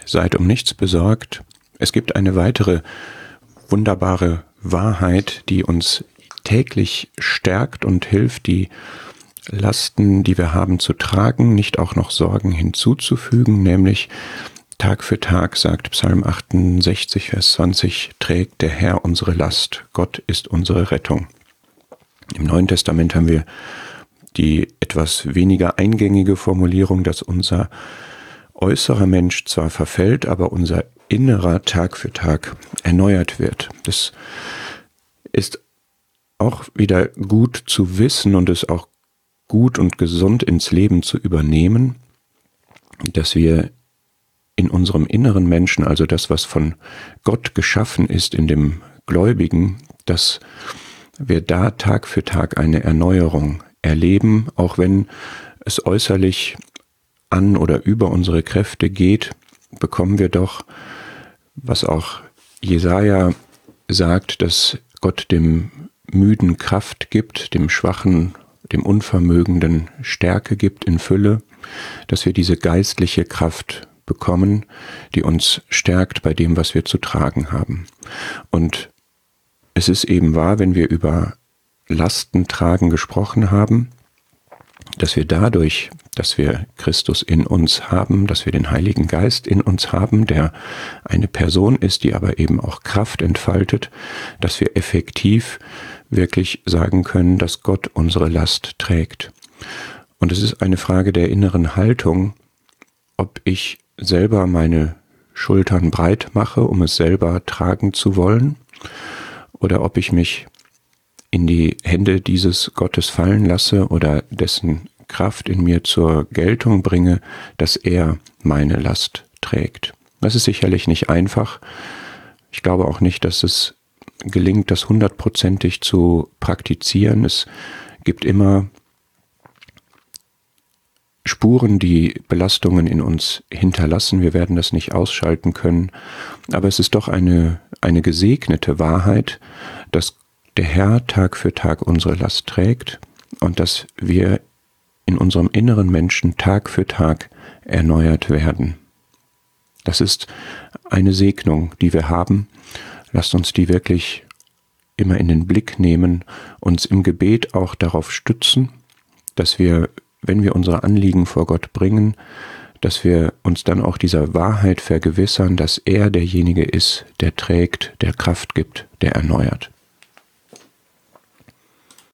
Seid um nichts besorgt. Es gibt eine weitere wunderbare Wahrheit, die uns täglich stärkt und hilft, die Lasten, die wir haben, zu tragen, nicht auch noch Sorgen hinzuzufügen, nämlich Tag für Tag, sagt Psalm 68, Vers 20, trägt der Herr unsere Last, Gott ist unsere Rettung. Im Neuen Testament haben wir die etwas weniger eingängige Formulierung, dass unser äußerer Mensch zwar verfällt, aber unser innerer Tag für Tag erneuert wird. Das ist auch wieder gut zu wissen und es auch gut und gesund ins Leben zu übernehmen, dass wir in unserem inneren Menschen, also das, was von Gott geschaffen ist in dem Gläubigen, dass wir da Tag für Tag eine Erneuerung erleben, auch wenn es äußerlich an oder über unsere Kräfte geht, bekommen wir doch, was auch Jesaja sagt, dass Gott dem Müden Kraft gibt, dem Schwachen, dem Unvermögenden Stärke gibt in Fülle, dass wir diese geistliche Kraft bekommen, die uns stärkt bei dem, was wir zu tragen haben. Und es ist eben wahr, wenn wir über Lastentragen gesprochen haben, dass wir dadurch, dass wir Christus in uns haben, dass wir den Heiligen Geist in uns haben, der eine Person ist, die aber eben auch Kraft entfaltet, dass wir effektiv wirklich sagen können, dass Gott unsere Last trägt. Und es ist eine Frage der inneren Haltung, ob ich selber meine Schultern breit mache, um es selber tragen zu wollen, oder ob ich mich in die Hände dieses Gottes fallen lasse oder dessen Kraft in mir zur Geltung bringe, dass er meine Last trägt. Das ist sicherlich nicht einfach. Ich glaube auch nicht, dass es gelingt, das 100%ig zu praktizieren. Es gibt immer Spuren, die Belastungen in uns hinterlassen. Wir werden das nicht ausschalten können. Aber es ist doch eine gesegnete Wahrheit, dass der Herr Tag für Tag unsere Last trägt und dass wir in unserem inneren Menschen Tag für Tag erneuert werden. Das ist eine Segnung, die wir haben. Lasst uns die wirklich immer in den Blick nehmen, uns im Gebet auch darauf stützen, dass wir, wenn wir unsere Anliegen vor Gott bringen, dass wir uns dann auch dieser Wahrheit vergewissern, dass er derjenige ist, der trägt, der Kraft gibt, der erneuert.